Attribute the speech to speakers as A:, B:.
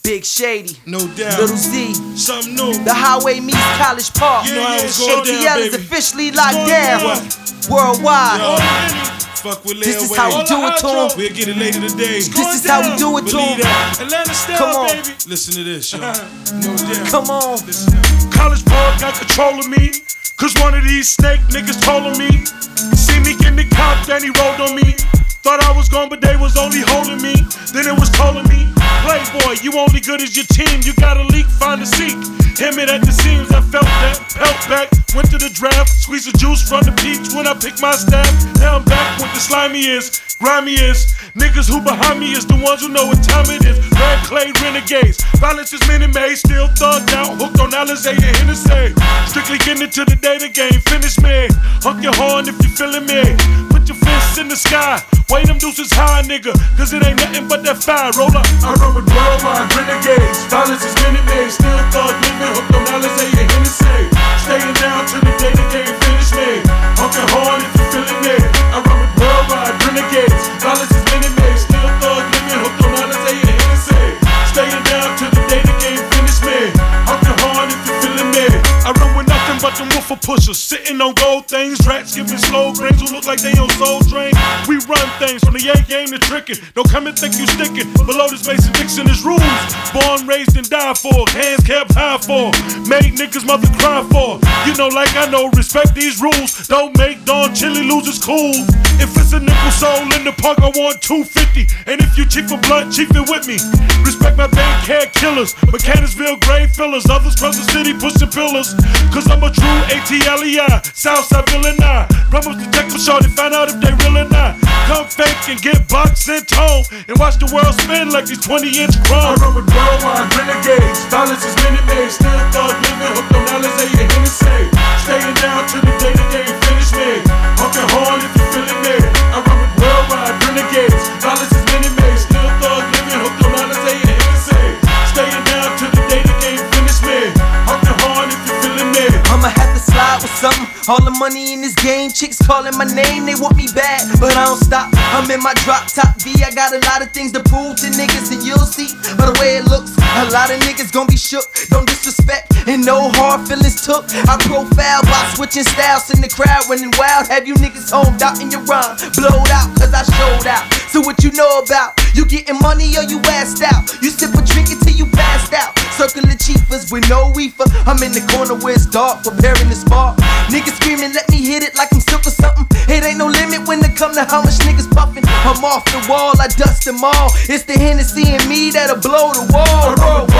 A: Big Shady,
B: no doubt.
A: Little Z,
B: something new.
A: The highway meets College Park.
B: You know how it's going
A: ATL
B: down,
A: is
B: baby.
A: officially locked down worldwide.
B: Fuck with
A: This is how we do it to him.
B: We'll get it later today.
A: This is how we do it to him.
B: Atlanta style,
A: Come on.
B: baby. Listen to this, y'all. No doubt.
A: Come on.
C: College Park got control of me, cause one of these snake niggas told on me. See me getting the cop, then he rolled on me. Thought I was gone, but they was only holding me. Then it was calling me, Playboy, you only good as your team. You gotta leak, find a seat. Hit me at the seams, I felt that. Pelt back, went to the draft. Squeeze the juice from the peach when I pick my staff. Now I'm back with the slimiest, grimiest. Niggas who behind me is the ones who know what time it is. Red clay renegades, violence is Minute Maid. Still thugged out, hooked on Alizé and Hennessy. Strictly getting into the data game, finish me. Hunk your horn if you feeling me. Put your fists in the sky, wave them deuces high, nigga. Cause it ain't nothing but that fire, roll up. I run with worldwide renegades, violence is Minute Maid. Still thug living, hooked on Alizé and Hennessy. Staying down to the data game, finish me. Hunk your horn if you feeling me. I run with worldwide renegades, violence is Minute Maid. Still thug living, hooked on Alizé and Hennessy. Staying down to the data game, finish me. Hunk your horn if you feeling me. I run with nothing but them woofer pushers, sitting on gold things. Rats giving slow brains who look like they on Soul Train. We run things from the A game to tricking. Don't come and think you sticking. Below this Mason Dixon is rules. Born, raised, and died for. Hands kept high for. Made niggas mother cry for. You know, like I know, respect these rules. Don't make Don Chili losers cool. If it's a nickel soul in the park, I want 250. And if you cheap for blunt, cheap it with me. Respect my bank head killers, Mechanicsville grave fillers. Others cross the city pushing pillars. Cause I'm a true ATLEI, Southside villain I. Run up the deck for sure to find out if they real or not. Come fake and get boxed and tone, and watch the world spin like these 20-inch chrome. I run with worldwide renegades, violence is Minute Maid. Still thug living, hooked on Alizé and Hennessy. Staying down to the day the game finish me. Hunk your horn if you feeling me. I run with worldwide renegades, violence is Minute Maid. Still thug living, hooked on Alizé and Hennessy. Staying down to the day the game finish me. Hunk your horn if you feeling me.
A: I'ma have to slide with something. All the money in this game, chicks calling my name, they want me bad, but I don't stop. I'm in my drop top V, I got a lot of things to prove to niggas, and you'll see by the way it looks. A lot of niggas gon' be shook, don't disrespect, and no hard feelings took. I profile by switching styles in the crowd, running wild. Have you niggas homed out in your rhyme, blowed out, cause I showed out. So what you know about? You getting money or you assed out? You sip a drink until you passed out. Circle of chiefers with no reefer. I'm in the corner where it's dark, preparing to spark. Niggas screaming, let me hit it like I'm silk or something. It ain't no limit when it come to how much niggas puffin'. I'm off the wall, I dust them all. It's the Hennessy and me that'll blow the wall.